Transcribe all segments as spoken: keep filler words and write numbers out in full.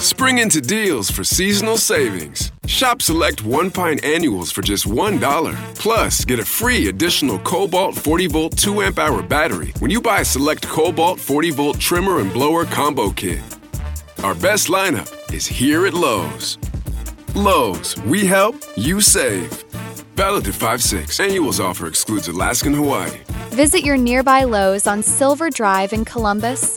Spring into deals for seasonal savings. Shop select one pint annuals for just one dollar. Plus, get a free additional Cobalt forty volt two amp hour battery when you buy a select Cobalt forty volt trimmer and blower combo kit. Our best lineup is here at Lowe's. Lowe's, we help, you save. Valid through five six. Annuals offer excludes Alaska and Hawaii. Visit your nearby Lowe's on Silver Drive in Columbus.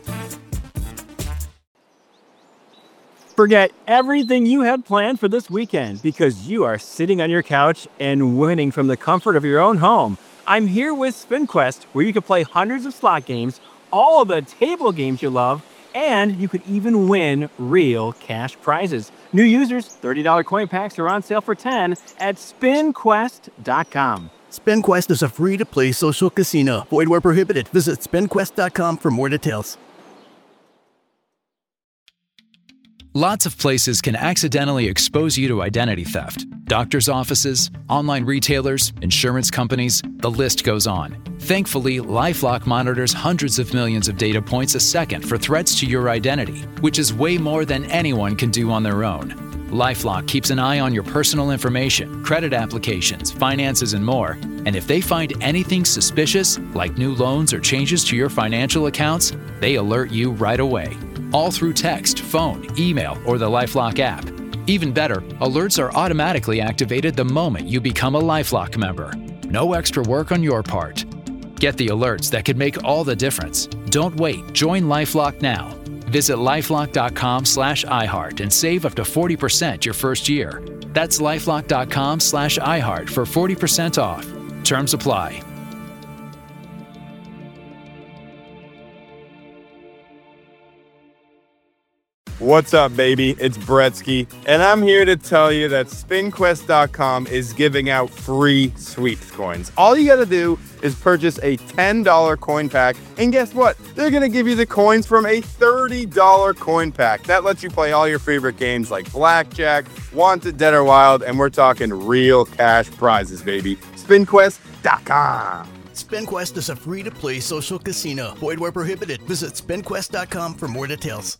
Forget everything you had planned for this weekend because you are sitting on your couch and winning from the comfort of your own home. I'm here with SpinQuest, where you can play hundreds of slot games, all of the table games you love, and you could even win real cash prizes. New users, thirty dollars coin packs are on sale for ten dollars at spin quest dot com. SpinQuest is a free-to-play social casino. Void where prohibited. Visit spin quest dot com for more details. Lots of places can accidentally expose you to identity theft. Doctors' offices, online retailers, insurance companies, the list goes on. Thankfully, LifeLock monitors hundreds of millions of data points a second for threats to your identity, which is way more than anyone can do on their own. LifeLock keeps an eye on your personal information, credit applications, finances, and more. And if they find anything suspicious, like new loans or changes to your financial accounts, they alert you right away. All through text, phone, email, or the LifeLock app. Even better, alerts are automatically activated the moment you become a LifeLock member. No extra work on your part. Get the alerts that could make all the difference. Don't wait. Join LifeLock now. Visit lifelock dot com slash iHeart and save up to forty percent your first year. That's lifelock dot com slash iHeart for forty percent off. Terms apply. What's up, baby? It's Bretsky, and I'm here to tell you that spin quest dot com is giving out free sweeps coins. All you gotta do is purchase a ten dollars coin pack, and guess what? They're gonna give you the coins from a thirty dollars coin pack. That lets you play all your favorite games like Blackjack, Wanted, Dead or Wild, and we're talking real cash prizes, baby. spin quest dot com. SpinQuest is a free-to-play social casino. Void where prohibited. Visit spin quest dot com for more details.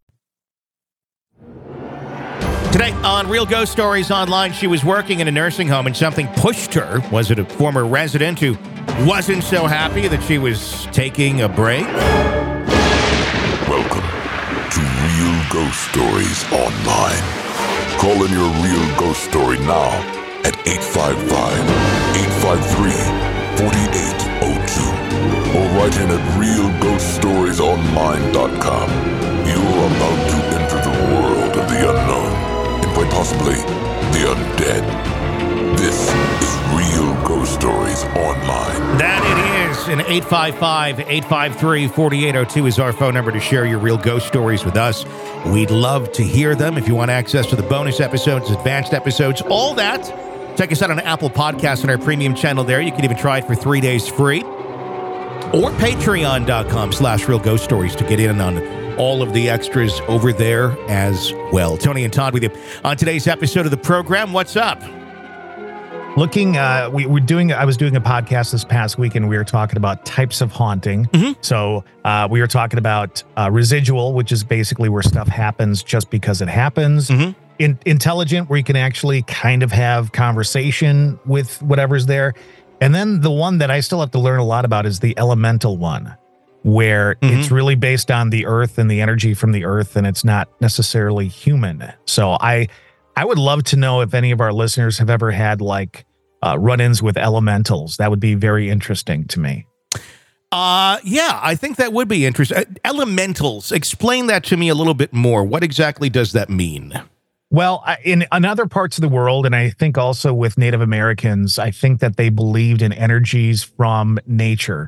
Today on Real Ghost Stories Online, she was working in a nursing home and something pushed her. Was it a former resident who wasn't so happy that she was taking a break? Welcome to Real Ghost Stories Online. Call in your real ghost story now at eight five five, eight five three, four eight zero two or write in at real ghost stories online dot com. You're about to enter the world of the unknown. Quite possibly the undead. This is Real Ghost Stories Online. That it is. And eight five five, eight five three, four eight zero two is our phone number to share your real ghost stories with us. We'd love to hear them. If you want access to the bonus episodes, advanced episodes, all that, check us out on Apple Podcasts on our premium channel there. You can even try it for three days free. Or patreon dot com slash real ghost stories to get in on all of the extras over there as well. Tony and Todd with you on today's episode of the program. What's up? Looking, uh, we were doing, I was doing a podcast this past week and we were talking about types of haunting. Mm-hmm. So uh, we were talking about uh, residual, which is basically where stuff happens just because it happens. Mm-hmm. In, intelligent, where you can actually kind of have conversation with whatever's there. And then the one that I still have to learn a lot about is the elemental one, where mm-hmm. it's really based on the earth and the energy from the earth, and it's not necessarily human. So I I would love to know if any of our listeners have ever had like uh, run-ins with elementals. That would be very interesting to me. Uh, yeah, I think that would be interesting. Uh, elementals, explain that to me a little bit more. What exactly does that mean? Well, in, in other parts of the world, and I think also with Native Americans, I think that they believed in energies from nature.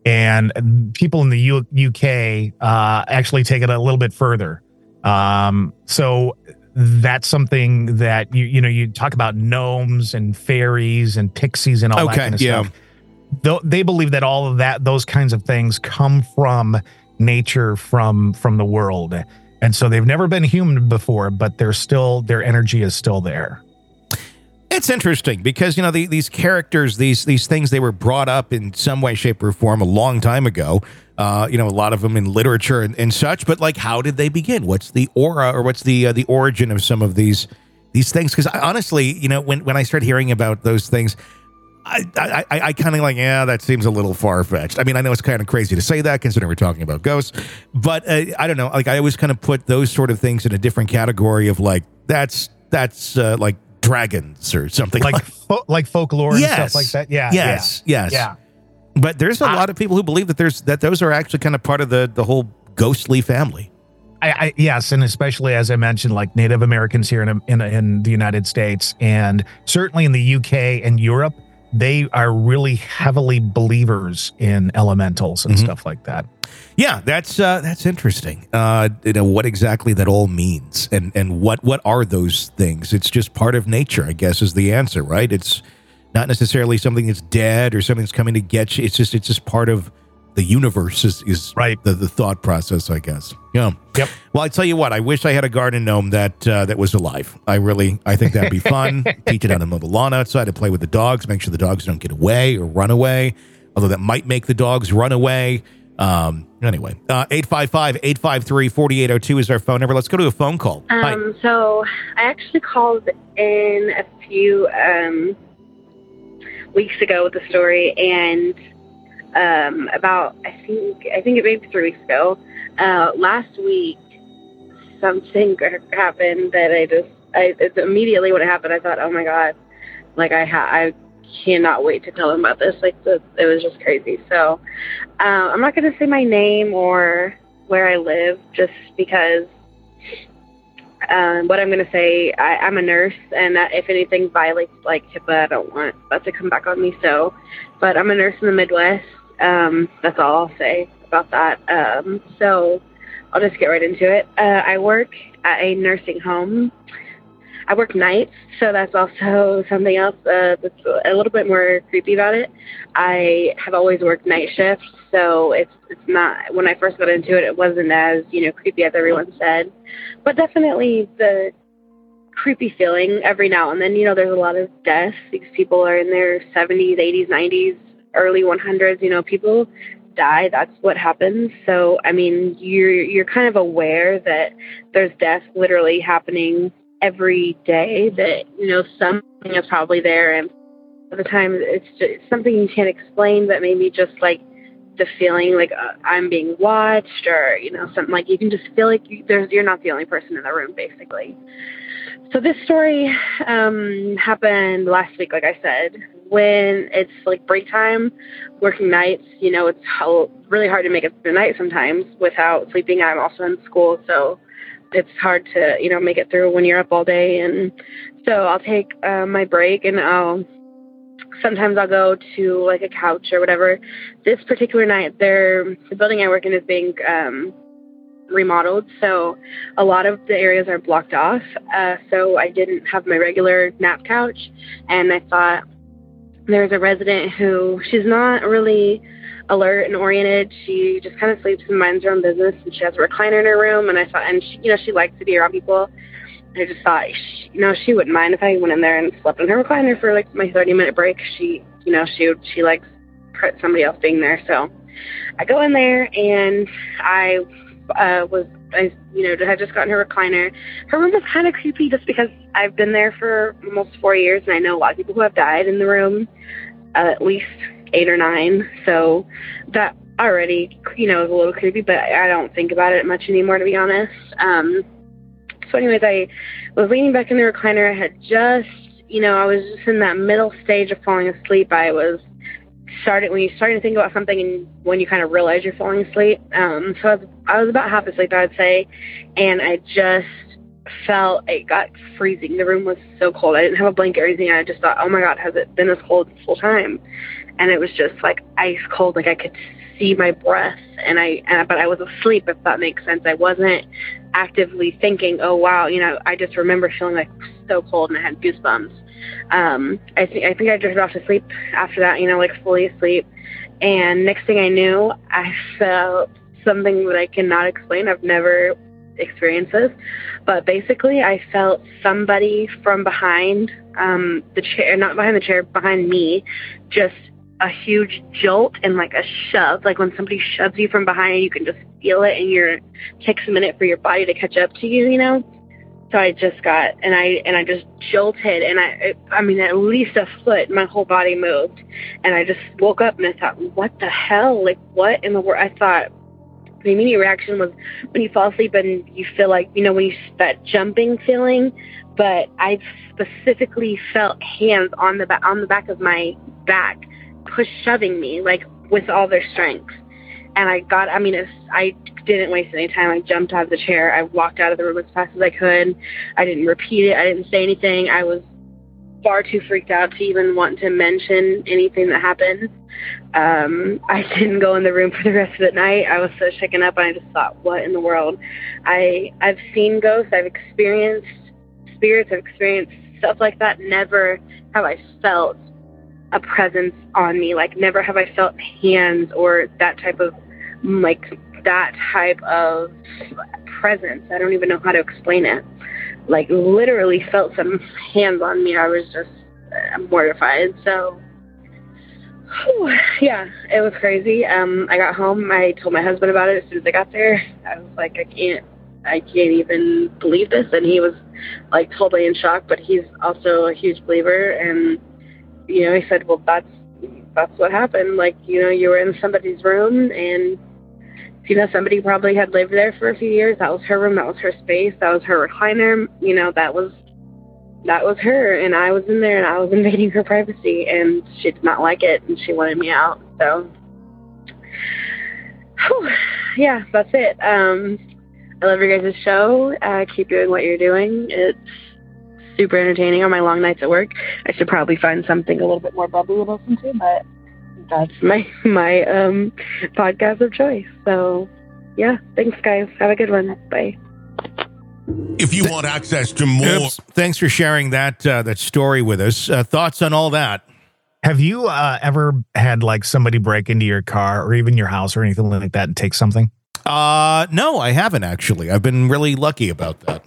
And people in the U- UK uh, actually take it a little bit further. Um, so that's something that, you you know, you talk about gnomes and fairies and pixies and all okay, that kind of yeah. stuff. Th- they believe that all of that, those kinds of things come from nature, from from the world. And so they've never been human before, but they're still, their energy is still there. It's interesting because, you know, the, these characters, these these things, they were brought up in some way, shape, or form a long time ago. Uh, you know, a lot of them in literature and, and such. But like, how did they begin? What's the aura, or what's the uh, the origin of some of these these things? Because honestly, you know, when when I start hearing about those things, I I, I, I kind of like, yeah, that seems a little far fetched. I mean, I know it's kind of crazy to say that considering we're talking about ghosts, but uh, I don't know. Like, I always kind of put those sort of things in a different category of like that's that's uh, like dragons or something like like fo- like folklore and yes. stuff like that. Yeah. Yes. Yeah. Yes. Yeah. But there's a I, lot of people who believe that there's that those are actually kind of part of the the whole ghostly family. I, I yes, and especially as I mentioned, like Native Americans here in in, in the United States, and certainly in the U K and Europe, they are really heavily believers in elementals and mm-hmm. stuff like that. Yeah, that's uh, that's interesting. Uh, you know what exactly that all means, and and what what are those things? It's just part of nature, I guess, is the answer, right? It's not necessarily something that's dead or something that's coming to get you. It's just it's just part of the universe is, is right. the, the thought process, I guess. Yeah. Yep. Well, I tell you what, I wish I had a garden gnome that uh, that was alive. I really, I think that'd be fun. Teach it how to mow the lawn outside and play with the dogs. Make sure the dogs don't get away or run away. Although that might make the dogs run away. Um, anyway, uh, eight five five, eight five three, four eight zero two is our phone number. Let's go to a phone call. Um, Hi. So I actually called in a few um, weeks ago with the story, and um, about I think I think it maybe three weeks ago. Uh, last week, something happened that I just I it's immediately when it happened, I thought, oh my god, like I ha- I cannot wait to tell them about this. Like the, it was just crazy. So uh, I'm not going to say my name or where I live, just because. Um, what I'm going to say, I, I'm a nurse, and that if anything violates like HIPAA, I don't want that to come back on me. So, but I'm a nurse in the Midwest. Um, that's all I'll say about that. Um, so I'll just get right into it. Uh, I work at a nursing home. I work nights, so that's also something else uh, that's a little bit more creepy about it. I have always worked night shifts, so it's it's not, when I first got into it, it wasn't as, you know, creepy as everyone said. But definitely the creepy feeling every now and then. You know, there's a lot of deaths because people are in their seventies, eighties, nineties, early one hundreds. You know, people die. That's what happens. So, I mean, you're you're kind of aware that there's death literally happening every day, that, you know, something is probably there, and at the time it's just it's something you can't explain, but maybe just like the feeling like uh, I'm being watched, or, you know, something like you can just feel like you, there's you're not the only person in the room, basically. So this story um, happened last week, like I said, when it's like break time, working nights. You know, it's how, really hard to make it through the night sometimes without sleeping. I'm also in school, so it's hard to, you know, make it through when you're up all day. And so I'll take uh, my break, and I'll sometimes I'll go to like a couch or whatever. This particular night, they're, the building I work in is being um, remodeled, so a lot of the areas are blocked off. Uh, so I didn't have my regular nap couch, and I thought, there's a resident who, she's not really alert and oriented. She just kind of sleeps and minds her own business, and she has a recliner in her room. And I thought, and she, you know, she likes to be around people. I just thought, she, you know, she wouldn't mind if I went in there and slept in her recliner for like my thirty minute break. She, you know, she she likes somebody else being there. So I go in there, and I uh, was, I, you know, had just gotten her recliner. Her room was kind of creepy just because I've been there for almost four years, and I know a lot of people who have died in the room, uh, at least eight or nine. So that already, you know, is a little creepy, but I don't think about it much anymore, to be honest. Um, so anyways, I was leaning back in the recliner. I had just, you know, I was just in that middle stage of falling asleep. I was started when you starting to think about something, and when you kind of realize you're falling asleep. Um, so I was, I was about half asleep, I would say, and I just felt it got freezing. The room was so cold. I didn't have a blanket or anything. I just thought, oh my God, has it been this cold this whole time? And it was just like ice cold. Like I could see my breath, and I, and, but I was asleep, if that makes sense. I wasn't actively thinking, oh wow, you know, I just remember feeling like so cold, and I had goosebumps. Um, I think I think I drifted off to sleep after that, you know, like fully asleep. And next thing I knew, I felt something that I cannot explain. I've never experienced this, but basically I felt somebody from behind um, the chair, not behind the chair, behind me, just a huge jolt and like a shove. Like when somebody shoves you from behind, you can just feel it, and you're it takes a minute for your body to catch up to you, you know? So I just got, and I and I just jolted, and I, I mean, at least a foot, my whole body moved, and I just woke up, and I thought, what the hell? Like, what in the world? I thought, the immediate reaction was when you fall asleep and you feel like, you know, when you, that jumping feeling, but I specifically felt hands on the back, on the back of my back, push shoving me, like, with all their strength. And I got, I mean, it's, I didn't waste any time. I jumped out of the chair. I walked out of the room as fast as I could. I didn't repeat it. I didn't say anything. I was far too freaked out to even want to mention anything that happened. Um, I didn't go in the room for the rest of the night. I was so shaken up, and I just thought, what in the world? I, I've seen ghosts. I've experienced spirits. I've experienced stuff like that. Never have I felt a presence on me. Like, never have I felt hands or that type of, like, that type of presence. I don't even know how to explain it. Like, literally felt some hands on me. I was just uh, mortified. So, whew, yeah, it was crazy. Um, I got home. I told my husband about it as soon as I got there. I was like, I can't, I can't even believe this. And he was, like, totally in shock, but he's also a huge believer. And, you know, he said, well, that's, that's what happened. Like, you know, you were in somebody's room, and, you know, somebody probably had lived there for a few years. That was her room. That was her space. That was her recliner. You know, that was, that was her. And I was in there, and I was invading her privacy, and she did not like it, and she wanted me out. So, whew, yeah, that's it. Um, I love your guys' show. Uh, keep doing what you're doing. It's super entertaining on my long nights at work. I should probably find something a little bit more bubbly to listen to, but that's my my um, podcast of choice. So, yeah, thanks, guys. Have a good one. Bye. If you want access to more, Oops. Thanks for sharing that uh, that story with us. Uh, thoughts on all that? Have you uh, ever had like somebody break into your car or even your house or anything like that and take something? Uh, no, I haven't actually. I've been really lucky about that.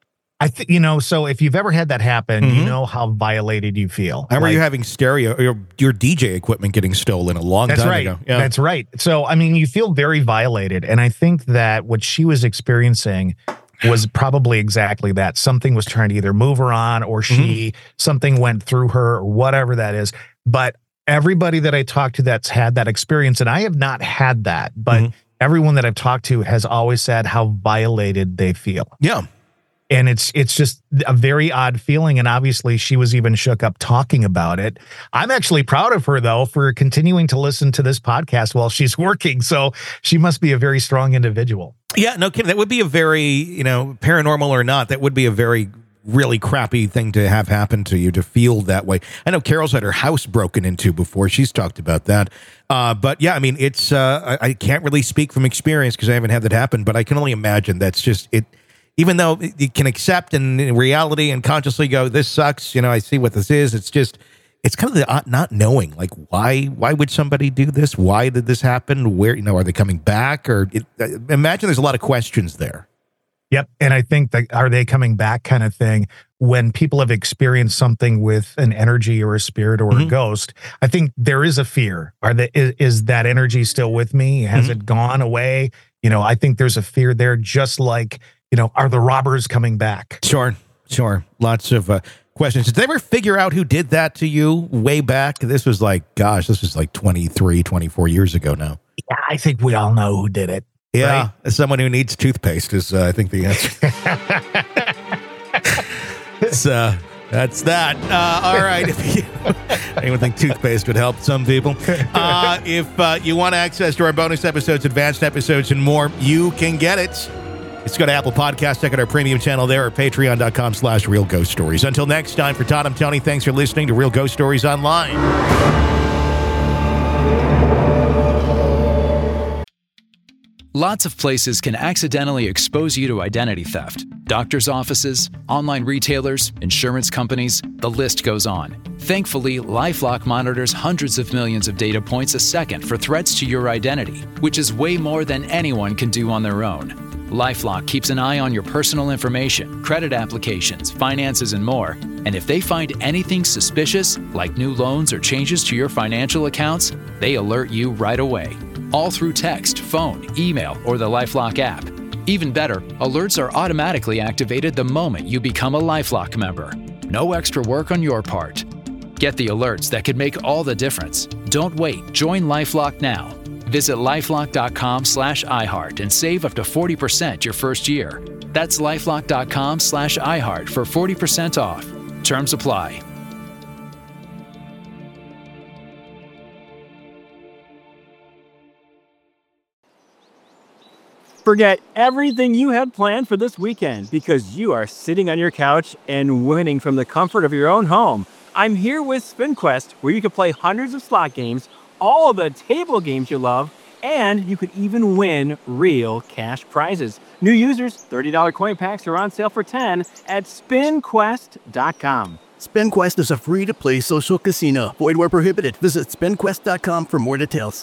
I think, you know, so if you've ever had that happen, mm-hmm. you know how violated you feel. I remember like, you having stereo, your, your D J equipment getting stolen a long that's time right. ago. Yeah. That's right. So, I mean, you feel very violated. And I think that what she was experiencing was probably exactly that. Something was trying to either move her on, or she, mm-hmm. something went through her, or whatever that is. But everybody that I talked to that's had that experience, and I have not had that, but mm-hmm. everyone that I've talked to has always said how violated they feel. Yeah. And it's it's just a very odd feeling. And obviously she was even shook up talking about it. I'm actually proud of her, though, for continuing to listen to this podcast while she's working. So she must be a very strong individual. Yeah, no kidding. That would be a very, you know, paranormal or not, that would be a very, really crappy thing to have happen to you, to feel that way. I know Carol's had her house broken into before. She's talked about that. Uh, but yeah, I mean, it's, uh, I, I can't really speak from experience because I haven't had that happen, but I can only imagine that's just it. Even though you can accept and in reality and consciously go, this sucks, you know, I see what this is. It's just, it's kind of the not knowing, like, why, why would somebody do this? Why did this happen? Where, you know, are they coming back? Or it, imagine there's a lot of questions there. Yep. And I think that are they coming back kind of thing, when people have experienced something with an energy or a spirit or mm-hmm. a ghost, I think there is a fear. Are they, is, is that energy still with me? Has mm-hmm. it gone away? You know, I think there's a fear there, just like, you know, are the robbers coming back? Sure, sure. Lots of uh, questions. Did they ever figure out who did that to you way back? This was like, gosh, this was like twenty-three, twenty-four years ago now. Yeah, I think we all know who did it. Yeah, right? As someone who needs toothpaste is, uh, I think, the answer. So that's that. Uh, all right. If you, anyone think toothpaste would help some people? Uh, if uh, you want access to our bonus episodes, advanced episodes, and more, you can get it. Just go to Apple Podcasts, check out our premium channel there, or patreon.com slash Real Ghost Stories. Until next time, for Todd, I'm Tony. Thanks for listening to Real Ghost Stories Online. Lots of places can accidentally expose you to identity theft. Doctors' offices, online retailers, insurance companies, the list goes on. Thankfully, LifeLock monitors hundreds of millions of data points a second for threats to your identity, which is way more than anyone can do on their own. LifeLock keeps an eye on your personal information, credit applications, finances, and more. And if they find anything suspicious, like new loans or changes to your financial accounts, they alert you right away. All through text, phone, email, or the LifeLock app. Even better, alerts are automatically activated the moment you become a LifeLock member. No extra work on your part. Get the alerts that could make all the difference. Don't wait. Join LifeLock now. Visit lifelock.com slash iHeart and save up to forty percent your first year. That's lifelock.com slash iHeart for forty percent off. Terms apply. Forget everything you had planned for this weekend because you are sitting on your couch and winning from the comfort of your own home. I'm here with SpinQuest, where you can play hundreds of slot games, all of the table games you love, and you could even win real cash prizes. New users, thirty dollars coin packs are on sale for ten dollars at spin quest dot com. SpinQuest is a free-to-play social casino. Void where prohibited. Visit spin quest dot com for more details.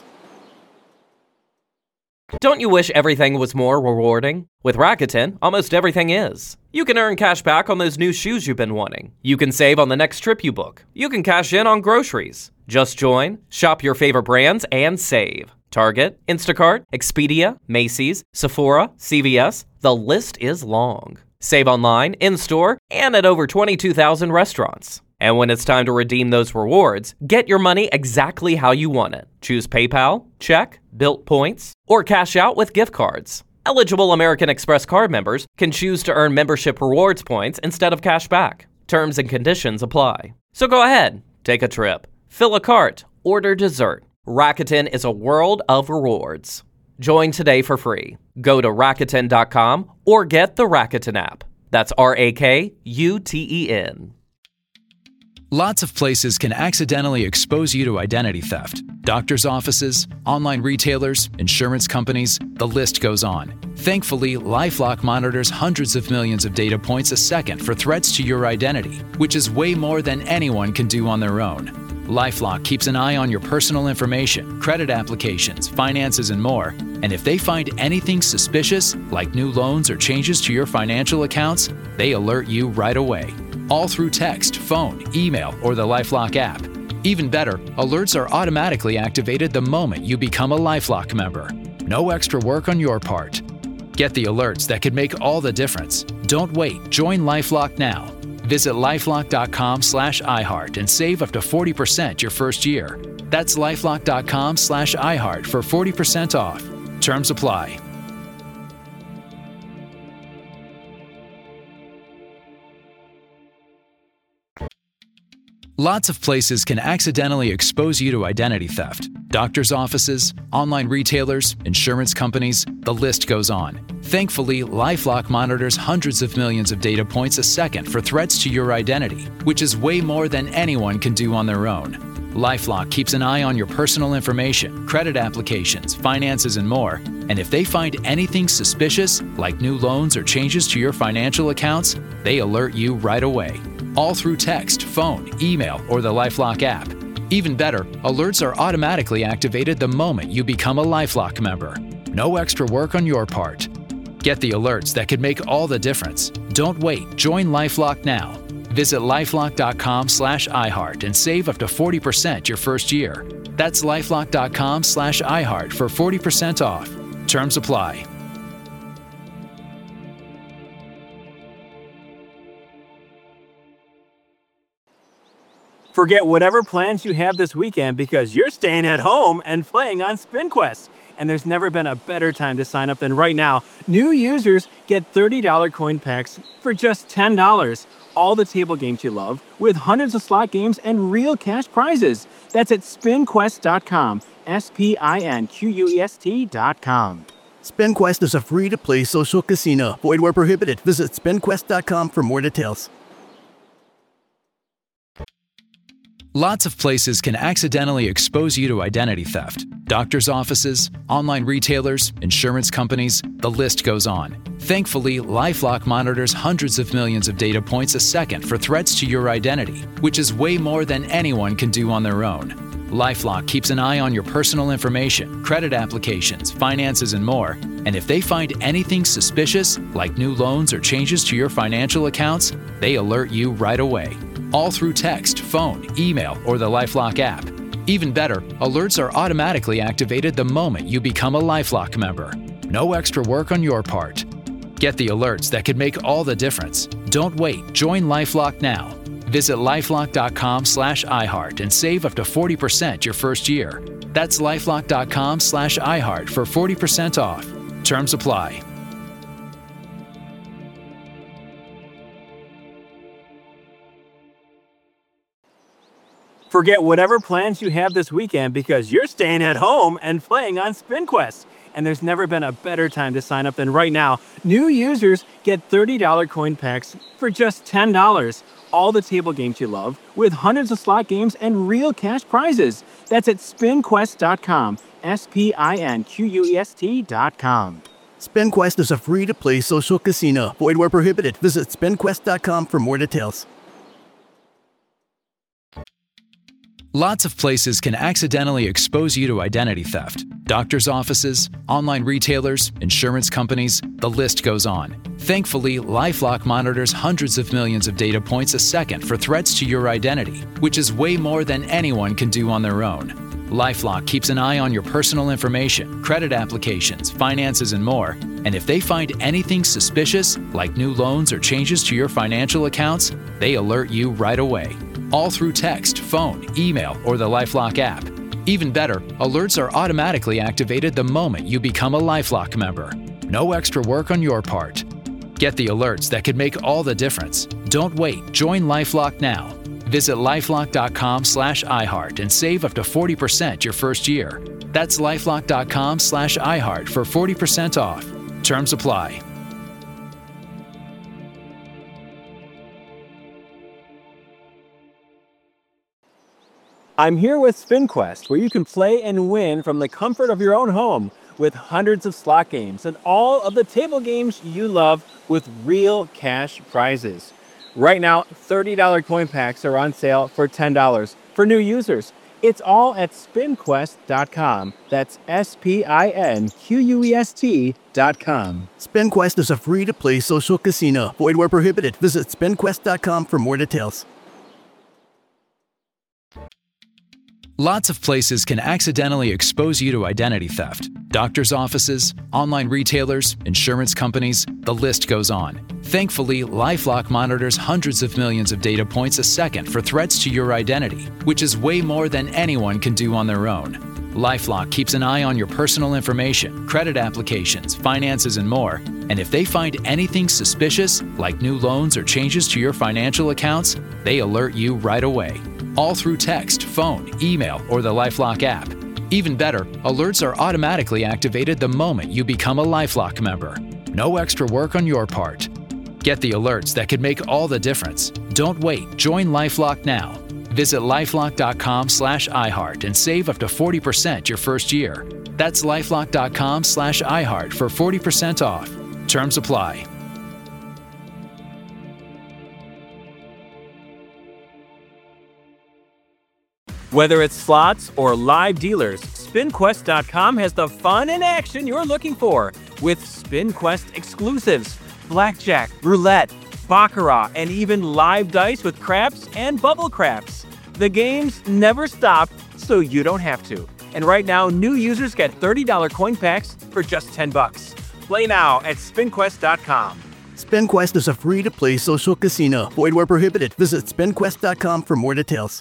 Don't you wish everything was more rewarding? With Rakuten, almost everything is. You can earn cash back on those new shoes you've been wanting. You can save on the next trip you book. You can cash in on groceries. Just join, shop your favorite brands, and save. Target, Instacart, Expedia, Macy's, Sephora, C V S, the list is long. Save online, in-store, and at over twenty-two thousand restaurants. And when it's time to redeem those rewards, get your money exactly how you want it. Choose PayPal, check, Bilt points, or cash out with gift cards. Eligible American Express card members can choose to earn membership rewards points instead of cash back. Terms and conditions apply. So go ahead, take a trip, fill a cart, order dessert. Rakuten is a world of rewards. Join today for free. Go to Rakuten dot com or get the Rakuten app. That's R A K U T E N. Lots of places can accidentally expose you to identity theft. Doctors' offices, online retailers, insurance companies, the list goes on. Thankfully, LifeLock monitors hundreds of millions of data points a second for threats to your identity, which is way more than anyone can do on their own. LifeLock keeps an eye on your personal information, credit applications, finances, and more. And if they find anything suspicious, like new loans or changes to your financial accounts, they alert you right away. All through text, phone, email, or the LifeLock app. Even better, alerts are automatically activated the moment you become a LifeLock member. No extra work on your part. Get the alerts that could make all the difference. Don't wait. Join LifeLock now. Visit lifelock.com slash iHeart and save up to forty percent your first year. That's lifelock.com slash iHeart for forty percent off. Terms apply. Lots of places can accidentally expose you to identity theft. Doctors' offices, online retailers, insurance companies, the list goes on. Thankfully, LifeLock monitors hundreds of millions of data points a second for threats to your identity, which is way more than anyone can do on their own. LifeLock keeps an eye on your personal information, credit applications, finances, and more. And if they find anything suspicious, like new loans or changes to your financial accounts, they alert you right away. All through text, phone, email, or the LifeLock app. Even better, alerts are automatically activated the moment you become a LifeLock member. No extra work on your part. Get the alerts that could make all the difference. Don't wait. Join LifeLock now. Visit lifelock.com slash iHeart and save up to forty percent your first year. That's lifelock.com slash iHeart for forty percent off. Terms apply. Forget whatever plans you have this weekend because you're staying at home and playing on SpinQuest. And there's never been a better time to sign up than right now. New users get thirty dollars coin packs for just ten dollars. All the table games you love with hundreds of slot games and real cash prizes. That's at spin quest dot com. S P I N Q U E S T dot com. SpinQuest is a free-to-play social casino. Void where prohibited. Visit spin quest dot com for more details. Lots of places can accidentally expose you to identity theft. Doctors' offices, online retailers, insurance companies, the list goes on. Thankfully, LifeLock monitors hundreds of millions of data points a second for threats to your identity, which is way more than anyone can do on their own. LifeLock keeps an eye on your personal information, credit applications, finances, and more. And if they find anything suspicious, like new loans or changes to your financial accounts, they alert you right away. All through text, phone, email, or the LifeLock app. Even better, alerts are automatically activated the moment you become a LifeLock member. No extra work on your part. Get the alerts that could make all the difference. Don't wait. Join LifeLock now. Visit lifelock.com slash iHeart and save up to forty percent your first year. That's lifelock.com slash iHeart for forty percent off. Terms apply. Forget whatever plans you have this weekend because you're staying at home and playing on SpinQuest. And there's never been a better time to sign up than right now. New users get thirty dollars coin packs for just ten dollars. All the table games you love with hundreds of slot games and real cash prizes. That's at spin quest dot com. S P I N Q U E S T dot com. SpinQuest is a free-to-play social casino. Void where prohibited. Visit spin quest dot com for more details. Lots of places can accidentally expose you to identity theft. Doctors' offices, online retailers, insurance companies, the list goes on. Thankfully, LifeLock monitors hundreds of millions of data points a second for threats to your identity, which is way more than anyone can do on their own. LifeLock keeps an eye on your personal information, credit applications, finances, and more. And if they find anything suspicious, like new loans or changes to your financial accounts, they alert you right away. All through text, phone, email, or the LifeLock app. Even better, alerts are automatically activated the moment you become a LifeLock member. No extra work on your part. Get the alerts that could make all the difference. Don't wait. Join LifeLock now. Visit lifelock.com slash iHeart and save up to forty percent your first year. That's lifelock.com slash iHeart for forty percent off. Terms apply. I'm here with SpinQuest, where you can play and win from the comfort of your own home with hundreds of slot games and all of the table games you love with real cash prizes. Right now, thirty dollars coin packs are on sale for ten dollars for new users. It's all at spin quest dot com. That's S P I N Q U E S T dot com. SpinQuest is a free-to-play social casino. Void where prohibited. Visit spin quest dot com for more details. Lots of places can accidentally expose you to identity theft. Doctors' offices, online retailers, insurance companies, the list goes on. Thankfully, LifeLock monitors hundreds of millions of data points a second for threats to your identity, which is way more than anyone can do on their own. LifeLock keeps an eye on your personal information, credit applications, finances, and more. And if they find anything suspicious, like new loans or changes to your financial accounts, they alert you right away. All through text, phone, email, or the LifeLock app. Even better, alerts are automatically activated the moment you become a LifeLock member. No extra work on your part. Get the alerts that could make all the difference. Don't wait. Join LifeLock now. Visit lifelock.com slash iHeart and save up to forty percent your first year. That's lifelock.com slash iHeart for forty percent off. Terms apply. Whether it's slots or live dealers, spin quest dot com has the fun and action you're looking for with SpinQuest exclusives, blackjack, roulette, baccarat, and even live dice with craps and bubble craps. The games never stop, so you don't have to. And right now, new users get thirty dollars coin packs for just ten bucks. Play now at spin quest dot com. SpinQuest is a free-to-play social casino. Void where prohibited. Visit spin quest dot com for more details.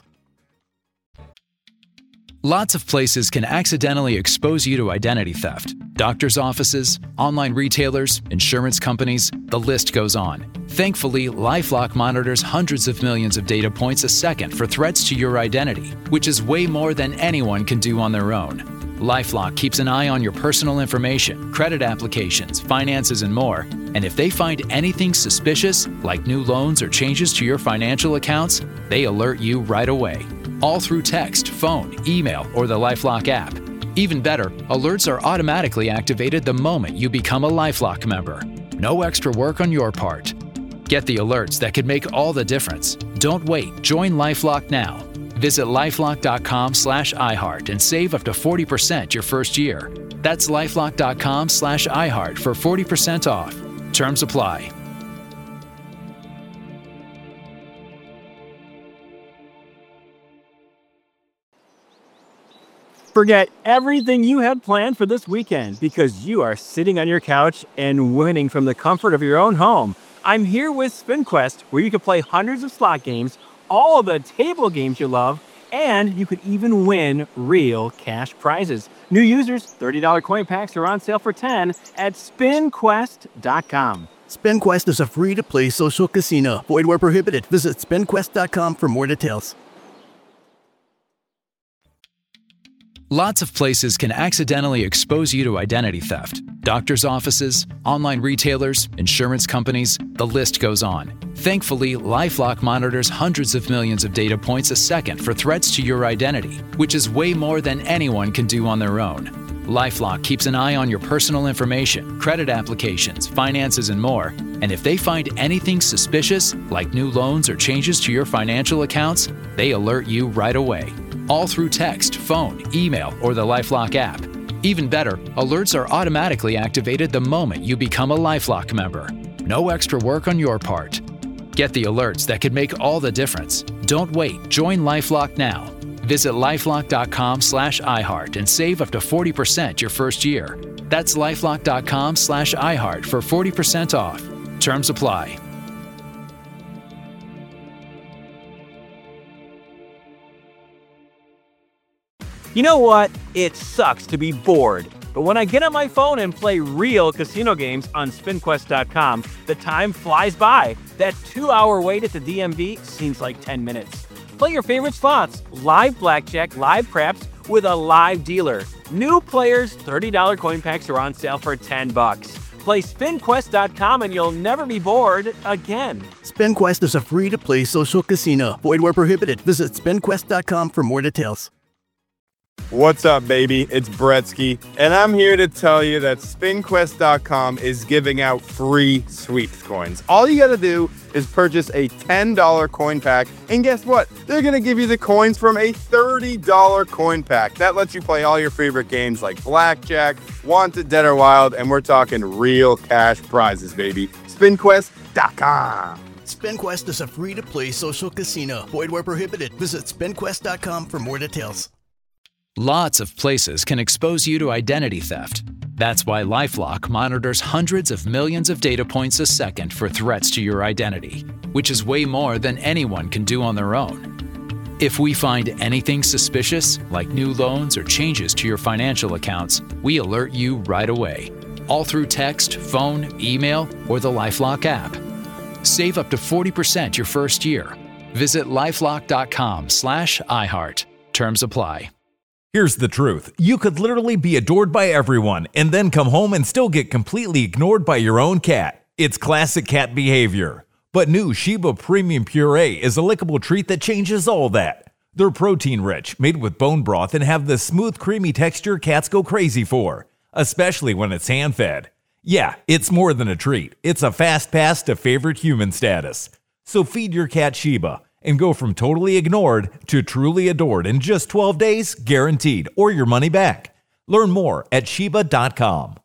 Lots of places can accidentally expose you to identity theft. Doctors' offices, online retailers, insurance companies, the list goes on. Thankfully, LifeLock monitors hundreds of millions of data points a second for threats to your identity, which is way more than anyone can do on their own. LifeLock keeps an eye on your personal information, credit applications, finances, and more. And if they find anything suspicious, like new loans or changes to your financial accounts, they alert you right away. All through text, phone, email, or the LifeLock app. Even better, alerts are automatically activated the moment you become a LifeLock member. No extra work on your part. Get the alerts that could make all the difference. Don't wait. Join LifeLock now. Visit LifeLock.com slash iHeart and save up to forty percent your first year. That's LifeLock.com slash iHeart for forty percent off. Terms apply. Forget everything you had planned for this weekend because you are sitting on your couch and winning from the comfort of your own home. I'm here with SpinQuest, where you can play hundreds of slot games, all of the table games you love, and you could even win real cash prizes. New users, thirty dollars coin packs are on sale for ten dollars at spin quest dot com. SpinQuest is a free-to-play social casino. Void where prohibited. Visit spin quest dot com for more details. Lots of places can accidentally expose you to identity theft. Doctors' offices, online retailers, insurance companies, the list goes on. Thankfully, LifeLock monitors hundreds of millions of data points a second for threats to your identity, which is way more than anyone can do on their own. LifeLock keeps an eye on your personal information, credit applications, finances, and more. And if they find anything suspicious, like new loans or changes to your financial accounts, they alert you right away. All through text, phone, email, or the LifeLock app. Even better, alerts are automatically activated the moment you become a LifeLock member. No extra work on your part. Get the alerts that could make all the difference. Don't wait. Join LifeLock now. Visit LifeLock.com slash iHeart and save up to forty percent your first year. That's LifeLock.com slash iHeart for forty percent off. Terms apply. You know what? It sucks to be bored. But when I get on my phone and play real casino games on spin quest dot com, the time flies by. That two-hour wait at the D M V seems like ten minutes. Play your favorite slots, live blackjack, live craps, with a live dealer. New players, thirty dollars coin packs are on sale for ten bucks. Play spin quest dot com and you'll never be bored again. SpinQuest is a free-to-play social casino. Void where prohibited. Visit spin quest dot com for more details. What's up, baby? It's Bretsky, and I'm here to tell you that spin quest dot com is giving out free sweeps coins. All you gotta do is purchase a ten dollars coin pack, and guess what? They're gonna give you the coins from a thirty dollars coin pack. That lets you play all your favorite games like Blackjack, Wanted, Dead or Wild, and we're talking real cash prizes, baby. spin quest dot com. SpinQuest is a free-to-play social casino. Void where prohibited. Visit spin quest dot com for more details. Lots of places can expose you to identity theft. That's why LifeLock monitors hundreds of millions of data points a second for threats to your identity, which is way more than anyone can do on their own. If we find anything suspicious, like new loans or changes to your financial accounts, we alert you right away. All through text, phone, email, or the LifeLock app. Save up to forty percent your first year. Visit LifeLock.com slash iHeart. Terms apply. Here's the truth. You could literally be adored by everyone and then come home and still get completely ignored by your own cat. It's classic cat behavior. But new Sheba Premium Puree is a lickable treat that changes all that. They're protein-rich, made with bone broth, and have the smooth, creamy texture cats go crazy for, especially when it's hand-fed. Yeah, it's more than a treat. It's a fast pass to favorite human status. So feed your cat Sheba and go from totally ignored to truly adored in just twelve days, guaranteed, or your money back. Learn more at Sheba dot com.